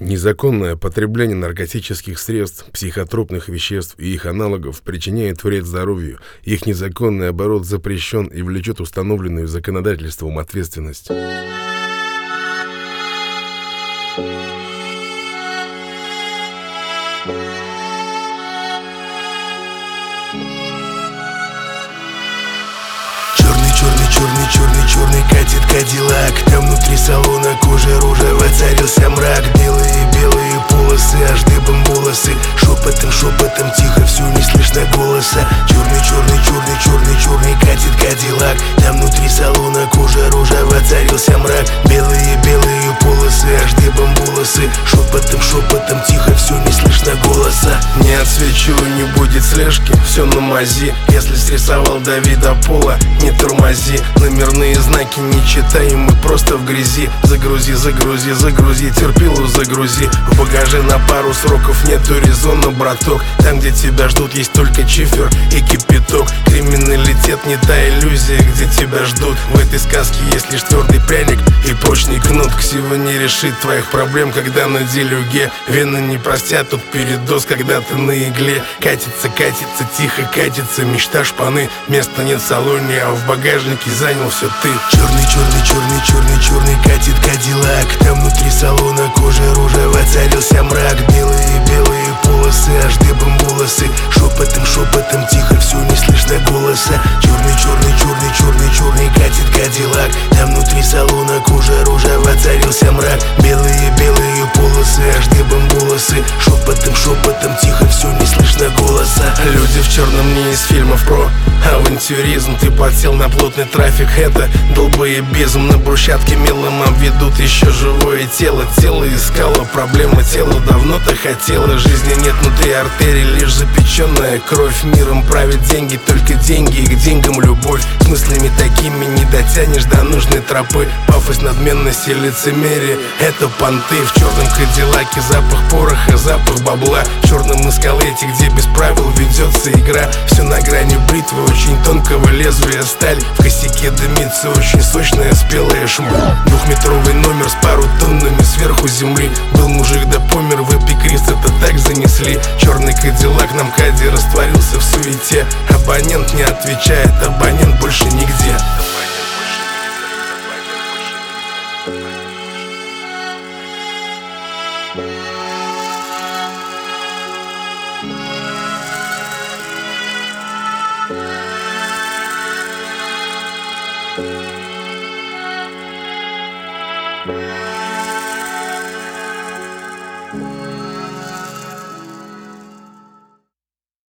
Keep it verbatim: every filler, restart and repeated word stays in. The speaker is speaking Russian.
Незаконное потребление наркотических средств, психотропных веществ и их аналогов причиняет вред здоровью. Их незаконный оборот запрещен и влечет установленную законодательством ответственность. Черный, черный, черный, черный катит кадиллак. Там внутри салона кожа ружа, воцарился мрак. Белые, белые полосы, аж дыбом волосы. Шепотом, шепотом, тихо, все не слышно голоса. Черный, черный, черный, черный, черный катит кадиллак. Там внутри салона кожа ружа, воцарился мрак. Белые, белые полосы, аж дыбом волосы. Шепотом, шепотом, тихо, все не слышно голоса. Не отсвечу, не будет слежки, все на мази. Если срисовал Давида Пола, не тормози. Номерные знаки не читаем, мы просто в грязи. Загрузи, загрузи, загрузи, терпилу загрузи. В багаже на пару сроков нету резона, браток. Там, где тебя ждут, есть только чифер и кипяток. Криминалитет не та иллюзия, где тебя ждут. В этой сказке есть лишь твердый пряник и прочный кнут. Ксива не решит твоих проблем, когда на делюге. Вены не простят тут передоз, когда ты на игле. Катится, катится, тихо катится мечта шпаны. Места нет в салоне, а в багажнике занял все ты. Черный, черный, черный, черный, черный катит кадиллак. Там внутри салона кожа ружа, воцарился мрак. Белые, белые полосы, аж дыбом волосы. Шепотом, шепотом, тихо, все не слышно голоса. Черный, черный, черный, черный, черный катит кадиллак. Там внутри салона кожа ружа, воцарился мрак. Белые, белые полосы, аж дыбом волосы. Шепотом, шепотом, тихо, все не слышно голоса. Люди в черном не из фильмов про авантюризм. Ты подсел на плотный трафик, это долбоебизм. На брусчатке мелом обведут еще живое тело. Тело искало проблемы, тело давно-то хотело. Жизни нет внутри артерий, лишь запеченная кровь. Миром правят деньги, только деньги и к деньгам любовь. С мыслями такими не дотянешь до нужной тропы. Пафос, надменность и лицемерие — это понты. В черном кадиллаке запах пороха, запах бабла. В черном эскалете, где без правил ведется игра. Все на грани бритвы, очень тонкого лезвия сталь. В косяке дымится очень сочная спелая шмаль. Двухметровый номер с пару тоннами сверху земли. Был мужик да помер, в эпикриз это так занесли. Черный кадиллак на МКАДе растворился в суете. Абонент не отвечает, абонент больше нигде. Thank you.